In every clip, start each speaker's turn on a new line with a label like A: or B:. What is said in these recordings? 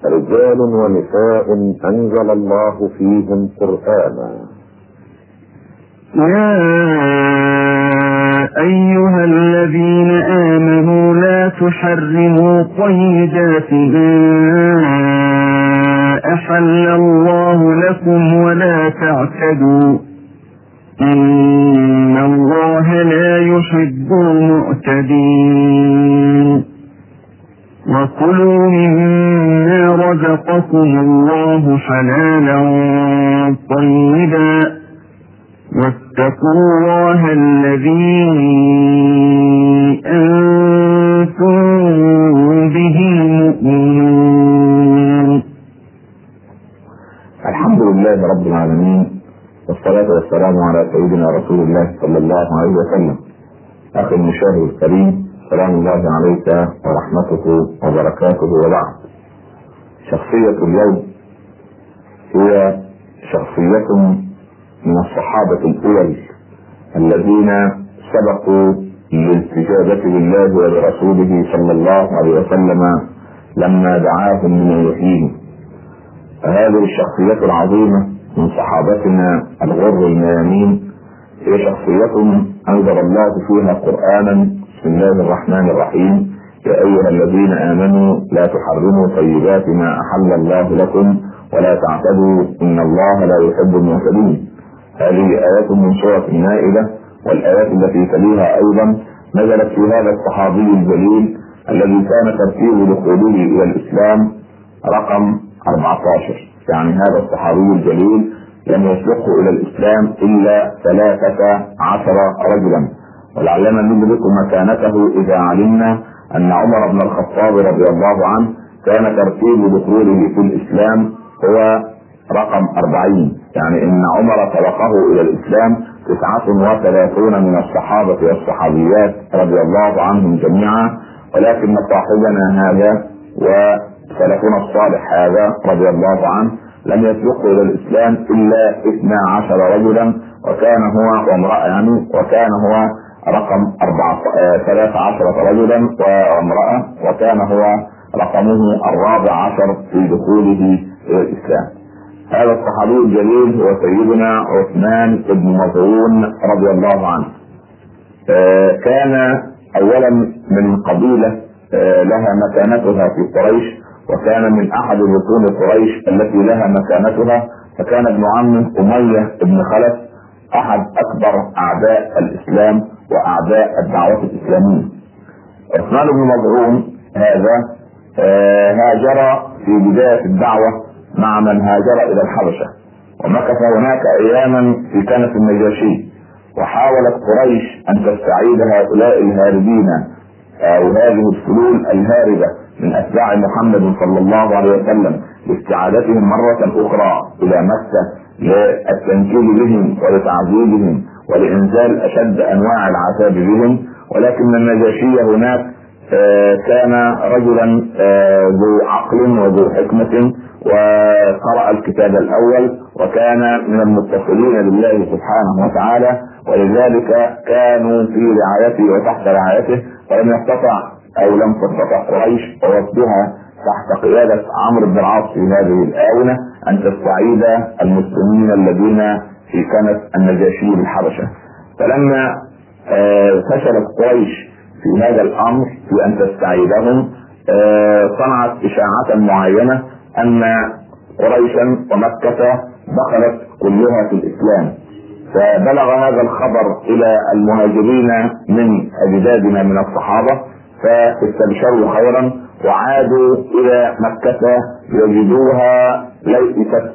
A: رجال ونساء أنزل الله فيهم قرآنا.
B: يا أيها الذين آمنوا لا تحرموا طيبات ما أحل الله لكم ولا تعتدوا إن الله لا يحب المعتدين. وكلوا مما رزقكم الله حلالا طيبا واتقوا الله الذي أنتم به مؤمنون.
A: الحمد لله رب العالمين، والصلاة والسلام على سيدنا رسول الله صلى الله عليه وسلم. أخي المشاهد الكريم، سلام الله عليك ورحمته وبركاته. وبعد، شخصية اليوم هي شخصية من الصحابة الأول الذين سبقوا للاستجابة لله ولرسوله صلى الله عليه وسلم لما دعاهم من يحييهم. فهذه الشخصية العظيمة من صحابتنا الغر الميامين هي شخصية أنزل الله فيها قرآنا. بسم الله الرحمن الرحيم: يا أيها الذين آمنوا لا تحرموا طيبات ما أحل الله لكم ولا تعتدوا إن الله لا يحب المعتدين. هذه آيات من سورة المائدة، والآيات التي تليها أيضا نزلت في هذا الصحابي الجليل الذي كان ترتيب دخوله إلى الإسلام رقم 14. يعني هذا الصحابي الجليل لم يسبقه إلى الإسلام إلا 13 رجلا، ولعلنا ندرك مكانته إذا علمنا أن عمر بن الخطاب رضي الله عنه كان ترتيب دخوله في الإسلام هو رقم 40. يعني إن عمر سبقه إلى الإسلام 39 من الصحابة والصحابيات رضي الله عنهم جميعا، ولكن صاحبنا هذا وسلفنا الصالح هذا رضي الله عنه لم يسبقه إلى الإسلام إلا 12 رجلا، وكان هو وامرأة يعني، وكان هو رقم 13 رجلا وامرأة، وكان هو رقمه 14 في دخوله إلى الإسلام. هذا الصحابي الجليل هو سيدنا عثمان بن مظعون رضي الله عنه. كان أولا من قبيلة لها مكانتها في قريش، وكان من أحد ركون قريش التي لها مكانتها، فكان ابن عمه أمية بن خلف أحد أكبر أعداء الإسلام وأعداء الدعوة الإسلامية. عثمان بن مظعون هذا هاجر في بداية الدعوة مع من هاجر إلى الحبشة، ومكث هناك أياما في كنف النجاشي، وحاولت قريش أن تستعيد هؤلاء الهاربين أو هذه الفلول الهاربة من أتباع محمد صلى الله عليه وسلم لاستعادتهم مرة أخرى إلى مكة للتنكيل بهم ولتعذيبهم ولإنزال أشد أنواع العذاب بهم. ولكن النجاشي هناك كان رجلا ذو عقل وذو حكمة، وقرأ الكتاب الأول، وكان من المتصلين بالله سبحانه وتعالى، ولذلك كانوا في رعايته وتحت رعايته، ولم يستطع أو لم تستطع قريش ووفدها تحت قيادة عمرو بن العاص في هذه الآونة أن تستعيد المسلمين الذين في كنف النجاشي بالحبشة. فلما فشلت قريش في هذا الأمر في أن تستعيدهم، صنعت إشاعة معينة أن قريشا ومكة دخلت كلها في الإسلام، فبلغ هذا الخبر إلى المهاجرين من أجدادنا من الصحابة، فاستبشروا خيرا وعادوا إلى مكة يجدوها ليست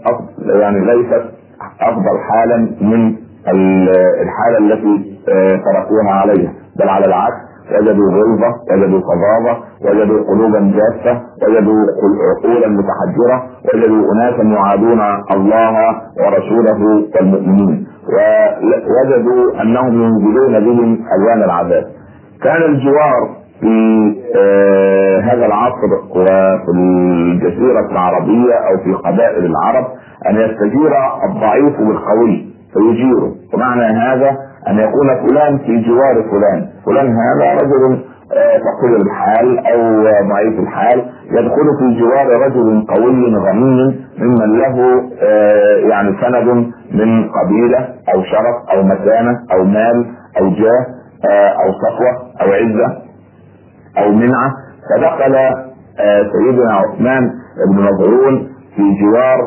A: أفضل حالا من الحالة التي تركوها عليها، بل على العكس وجدوا غلظة، وجدوا فظاظة، وجدوا قلوبا جافة، وجدوا عقولا متحجرة، وجدوا أناسا يعادون الله ورسوله والمؤمنين، ووجدوا أنهم ينزلون بهم ألوان العذاب. كان الجوار في هذا العصر وفي الجزيرة العربية أو في قبائل العرب أن يستجير الضعيف بالقوي فيجيره، ومعنى هذا أن يكون فلان في جوار فلان، فلان هذا رجل فقير الحال أو ضعيف الحال، يدخل في جوار رجل قوي غني ممن له يعني سند من قبيلة او شرف او مكانة او مال او جاه او صفوة او عزة او منعة. فدخل سيدنا عثمان بن مظعون في جوار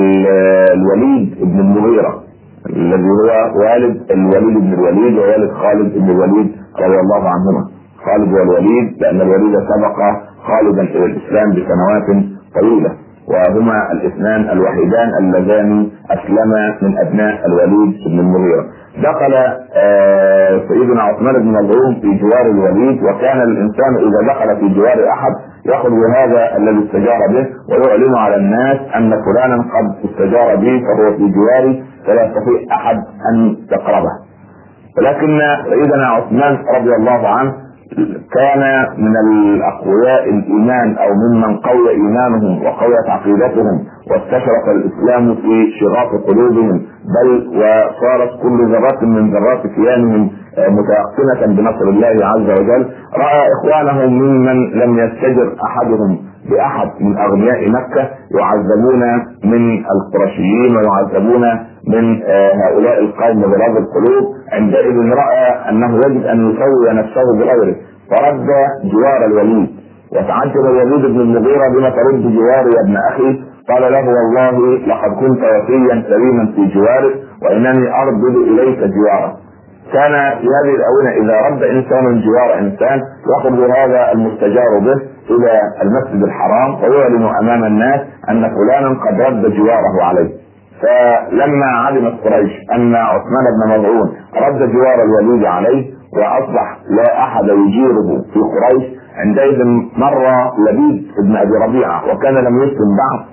A: الوليد بن المغيرة الذي هو والد الوليد بن الوليد ووالد خالد بن الوليد رضي الله عنهما. خالد والوليد لأن الوليد سبق خالدا إلى الإسلام بسنوات طويلة، وهما الاثنان الوحيدان اللذان أسلما من أبناء الوليد بن المغيرة. دخل سيدنا عثمان بن مظعون في جوار الوليد، وكان الإنسان إذا دخل في جوار أحد يأخذ هذا الذي استجار به ويعلن على الناس أن فلانا قد استجار به فهو في جواري فلا يستطيع أحد أن يقربه. ولكن سيدنا عثمان رضي الله عنه كان من الأقوياء الإيمان أو ممن قوي إيمانهم وقويت عقيدتهم واستشرف الإسلام في شغاف قلوبهم، بل وصارت كل ذرات من ذرات كيانهم متيقنة بنصر الله عز وجل. رأى إخوانهم ممن لم يستجر أحدهم بأحد من أغنياء مكة يعذبون من القرشيين ويعذبون من هؤلاء القوم بغلاظ القلوب. عندئذ رأى أنه يجب أن يسوي نفسه بغيره فرد جوار الوليد، وتعجب الوليد بن المغيرة بما ترد جواري يا ابن أخي؟ قال له والله لقد كنت وفيا كريما في جوارك وإنني أردد إليك جوارك. كان في هذه الآونة إذا رد إنسان جوار إنسان يأخذ هذا المستجار به إلى المسجد الحرام ويعلن أمام الناس أن فلانا قد رد جواره عليه. فلما علمت قريش أن عثمان بن مظعون رد جوار الوليد عليه وأصبح لا أحد يجيره في قريش، عندئذ مر لبيد بن أبي ربيعة وكان لم يسلم بعد،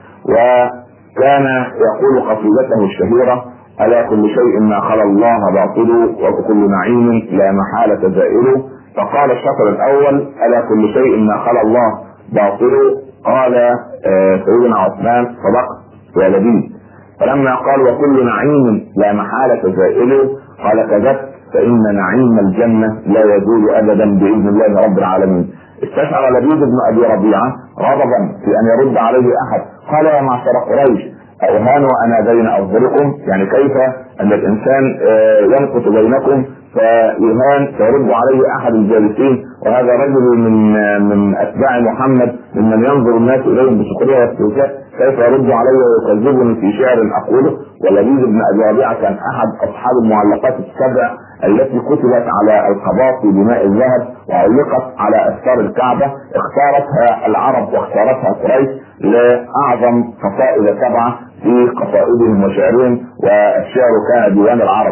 A: وكان يقول قصيدته الشهيرة: ألا كل شيء ما خلا الله باطل وكل نعيم لا محالة زائل. فقال الشطر الأول: ألا كل شيء ما خلا الله باطل. قال سيدنا عثمان: صدقت يا لبيد. فلما قال وكل نعيم لا محالة زائل قال: كذبت، فإن نعيم الجنة لا يزول أبدا بإذن الله رب العالمين. استشعر لبيد بن أبي ربيعة غضبا في أن يرد عليه أحد. قال: يا معشر قريش أوهان وأنا بين أفضلكم؟ يعني كيف أن الإنسان ينقص بينكم فيهان فيرد عليه أحد الجالسين، وهذا رجل من أتباع محمد ممن ينظر الناس إليهم بسخرية واستهزاء، كيف يرد عليه ويكذبني في شعر أقوله؟ ولبيد بن أبي ربيعة كان أحد أصحاب المعلقات السبع التي كتبت على القباط بماء الذهب وعلقت على أستار الكعبة، اختارتها العرب واختارتها قريش لأعظم قصائد سبعة في قصائدهم وشعرهم، والشعر كان ديوان العرب،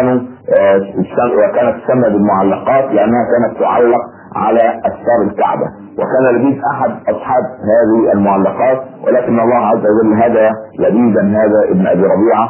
A: وكانت تسمى بالمعلقات لأنها كانت تعلق على أستار الكعبة، وكان لبيد أحد أصحاب هذه المعلقات. ولكن الله عز وجل هدى لبيدا هذا ابن أبي ربيعة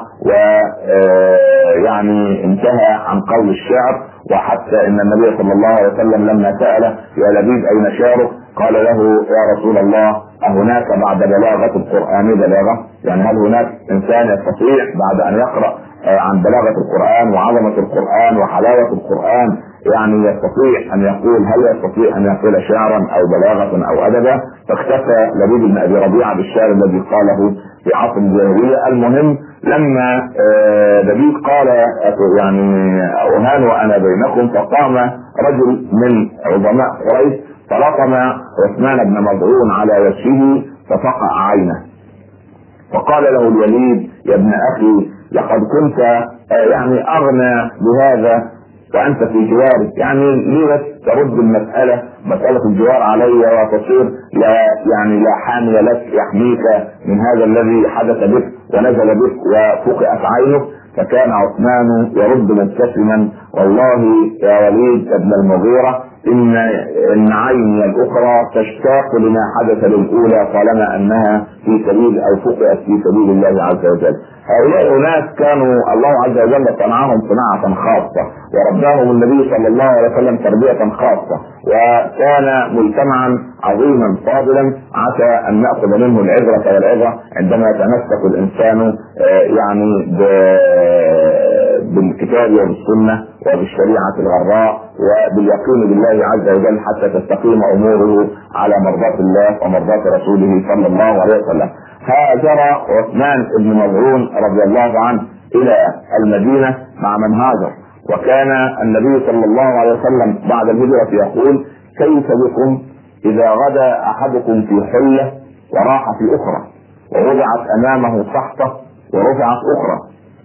A: ويعني انتهى عن قول الشعر. وحتى إن النبي صلى الله عليه وسلم لما سأله: يا لبيد أين شعرك؟ قال له: يا رسول الله أهناك بعد بلاغة القرآن بلاغة؟ يعني هل هناك إنسان يستطيع بعد أن يقرأ عن بلاغة القرآن وعظمة القرآن وحلاوة القرآن يعني يستطيع أن يقول هل يستطيع أن يقول شعرا أو بلاغة أو أدبا؟ فاكتفى لبيد بن أبي ربيعة بالشعر الذي قاله في عصر الجاهلية. المهم لما لبيد قال يعني أوهان وأنا بينكم، فقام رجل من عظماء قريش فلطم عثمان بن مظعون على وجهه ففقع عينه، فقال له الوليد: يا ابن أخي لقد كنت يعني أغنى بهذا وأنت في جواري، يعني ليه ترد المسألة مسألة الجوار علي وتصير لا حامي لك يحميك من هذا الذي حدث بك ونزل بك وفقئت عينك؟ فكان عثمان يرد مبتسما: والله يا وليد ابن المغيرة إن عيني الأخرى تشتاق لما حدث للأولى طالما أنها في سبيل أو فقئت في سبيل الله عز وجل. هؤلاء الناس كانوا الله عز وجل صنعهم صناعة خاصة ورباهم النبي صلى الله عليه وسلم تربية خاصة، وكان مجتمعا عظيما فاضلا عسى أن نأخذ منه العبرة والعظة عندما يتمسك الإنسان يعني بالكتاب والسنة وبالشريعة الغراء وباليقين بالله عز وجل حتى تستقيم أموره على مرضاة الله ومرضاة رسوله صلى الله عليه وسلم. هاجر عثمان بن مظعون رضي الله عنه إلى المدينة مع من هاجر، وكان النبي صلى الله عليه وسلم بعد الهجرة يقول: كيف بكم إذا غدا أحدكم في حلة وراح في أخرى، ووضعت أمامه صحفة ورفعت أخرى،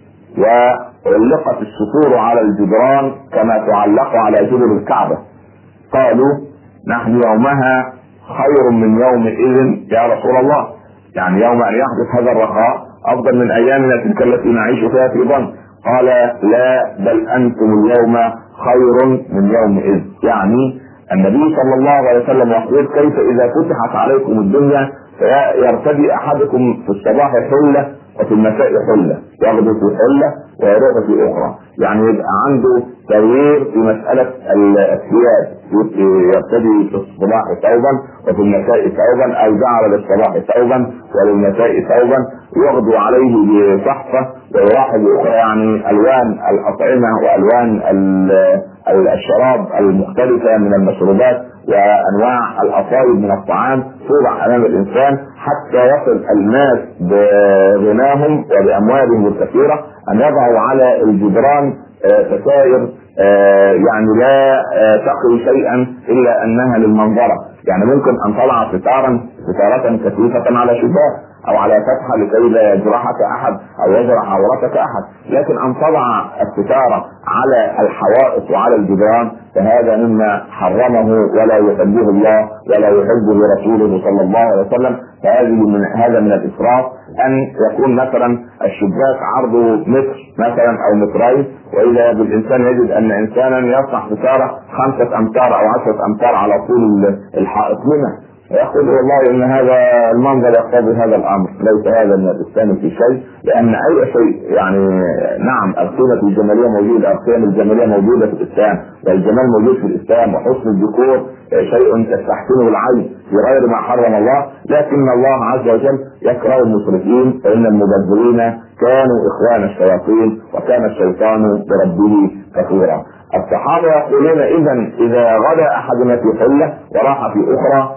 A: وعلقت السطور على الجدران كما تعلق على جدر الكعبة. قالوا: نحن يومها خير من يومئذ يا رسول الله، يعني يوم أن يحدث هذا الرخاء أفضل من أيامنا تلك التي نعيش فيها في ضنك. قال: لا، بل أنتم اليوم خير من يومئذ. يعني النبي صلى الله عليه وسلم يقول: كيف إذا فتحت عليكم الدنيا فيرتدي أحدكم في الصباح حلة وفي المساء حلة، يغدو في حلة ويروح في أخرى، يعني يبقى عنده تغيير في مسألة الثياب، يرتدي في الصباح ثوبا وفي المساء ثوبا، أو جعل للصباح ثوبا وللمساء ثوبا، يغدو عليه بصحفة ويراح بأخرى، يعني ألوان الأطعمة وألوان الشراب المختلفة من المشروبات وأنواع الأطايب من الطعام توضع أمام الإنسان حتى يصل الناس بغناهم وبأموالهم الكثيرة أن يضعوا على الجدران ستائر يعني لا تقي شيئا إلا أنها للمنظرة. يعني ممكن أن تضع ستارة كثيفة على شباك أو على فتحة لكي لا يجرحك أحد أو يجرح عورتك أحد، لكن أن تضع الستارة على الحوائط وعلى الجدران فهذا مما حرمه ولا يحبه الله ولا يحبه رسوله صلى الله عليه وسلم. هذا من الإسراف أن يكون مثلا الشباك عرضه متر مثلا أو مترين، وإذا بالإنسان يجد أن إنسانا يصنع ستارة 5 أمتار أو 10 أمتار على طول الحائط منه، ويقول والله ان هذا المنظر يقتضي هذا الامر. ليس هذا من الاسلام في شيء، لان اي شيء يعني نعم القيمه الجماليه موجوده، القيم الجماليه موجوده في الاسلام، والجمال موجود في الاسلام، وحسن الذكور شيء تستحسنه العين في غير ما حرم الله، لكن الله عز وجل يكره المسرفين، فان المبذرين كانوا اخوان الشياطين وكان الشيطان بربه كفورا. الصحابة يقولون إذا غدا أحدنا في حلة وراح في أخرى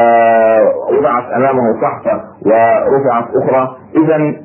A: ووضعت أمامه صحفة ورفعت أخرى، إذا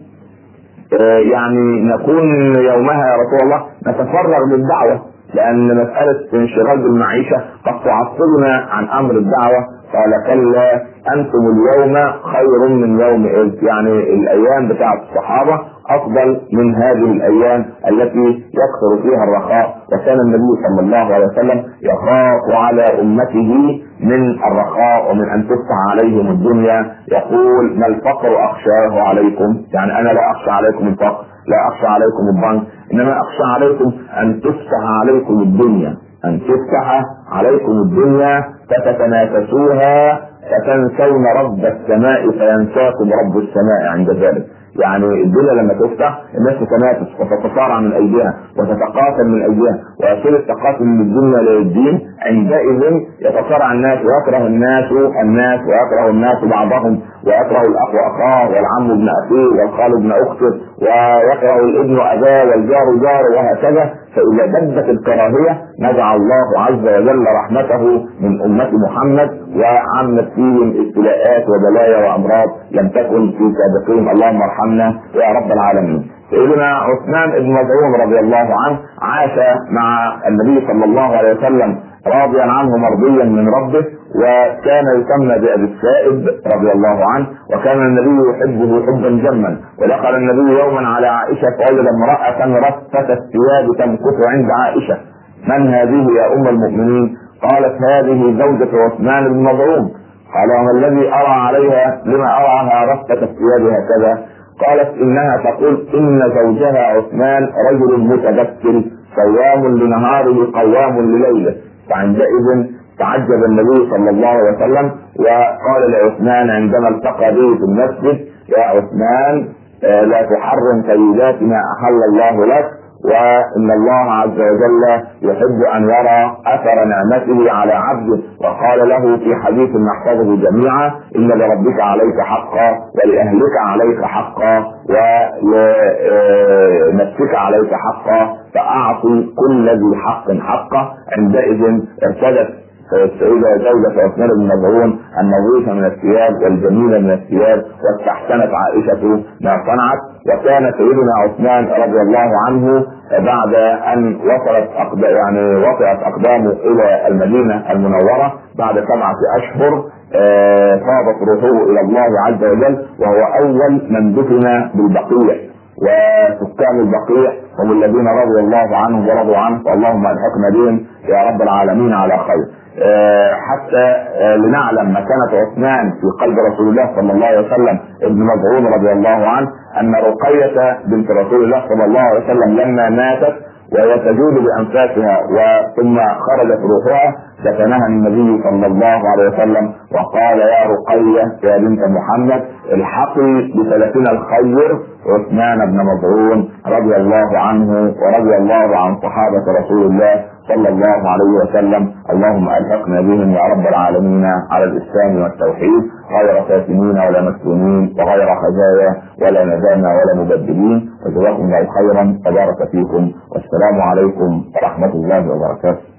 A: يعني نكون يومها يا رسول الله نتفرغ للدعوة، لأن مسألة انشغال بالمعيشة قد تعطلنا عن أمر الدعوة. قال: كلا أنتم اليوم خير من يومئذ، يعني الأيام بتاعة الصحابة أفضل من هذه الأيام التي يكثر فيها الرخاء، وكان النبي صلى الله عليه وسلم يخاف على أمته من الرخاء ومن أن تفتح عليهم الدنيا. يقول: ما الفقر أخشاه عليكم، يعني أنا لا أخشى عليكم الفقر، لا أخشى عليكم الضنك، إنما أخشى عليكم أن تفتح عليكم الدنيا، أن تفتح عليكم الدنيا فتتنافسوها فتنسون رب السماء فينساكم رب السماء عند ذلك. يعني الدنيا لما تفتح الناس تتنافس وتتصارع من ايديها وتتقاتل من ايديها، ويصير التقاتل من الدنيا للدين، عندئذ يتصارع الناس ويكره الناس ويكره الناس بعضهم، ويكره الاخ اخاه والعم ابن اخيه والخال ابن اخته، ويكره الابن اباه والجار جاره، وهكذا. فاذا بدت الكراهيه نزع الله عز وجل رحمته من امه محمد وعمت فيهم ابتلاءات وبلايا وامراض لم تكن في سابقين. اللهم ارحمنا يا رب العالمين. سيدنا عثمان بن مظعون رضي الله عنه عاش مع النبي صلى الله عليه وسلم راضيا عنه مرضيا من ربه، وكان يسمى بأبي السائب رضي الله عنه، وكان النبي يحبه حبا جما. ودخل النبي يوما على عائشة فوجد امرأة رفة الثياب تمكث عند عائشة. من هذه يا أم المؤمنين؟ قالت: هذه زوجة عثمان بن مظعون. قال: وما الذي أرى عليها؟ لما أراها رفة الثياب هكذا؟ قالت: إنها تقول إن زوجها عثمان رجل متبتل صوام لنهاره قوام لليله. فعندئذ تعجب النبي صلى الله عليه وسلم وقال لعثمان عندما التقى به في المسجد: يا عثمان لا تحرم طيبات ما أحل الله لك، وإن الله عز وجل يحب أن يرى أثر نعمته على عبده، وقال له في حديث نحفظه جميعا: إن لربك عليك حقا، ولأهلك عليك حقا، ولنفسك عليك حقا، فأعطي كل ذي حق حقه. عندئذ ارتدت السيدة زوجة عثمان بن مظعون النظيف من الثياب والجميل من الثياب، واستحسنت عائشة ما صنعت. وكان سيدنا عثمان رضي الله عنه بعد ان وطئت اقدامه الى المدينة المنورة بعد 7 أشهر فاضت روحه الى الله عز وجل، وهو اول من دفن بالبقيع، وسكان البقيع هم الذين رضي الله عنهم ورضوا عنه، فاللهم الحقنا بهم يا رب العالمين على خير. حتى لنعلم مكانة عثمان في قلب رسول الله صلى الله عليه وسلم ابن مظعون رضي الله عنه، ان رقية بنت رسول الله صلى الله عليه وسلم لما ماتت وهي تجود بانفاسها وثم خرجت روحها، دفنها النبي صلى الله عليه وسلم وقال: يا رقية يا بنت محمد الحقي بسلفنا الخير عثمان بن مظعون رضي الله عنه ورضي الله عن صحابة رسول الله صلى الله عليه وسلم. اللهم الحقنا بهم يا رب العالمين على الاسلام والتوحيد، غير فاتنين ولا مفتونين وغير خزايا ولا ندامى ولا مبدلين. وجزاكم الله خيرا وبارك فيكم، والسلام عليكم ورحمة الله وبركاته.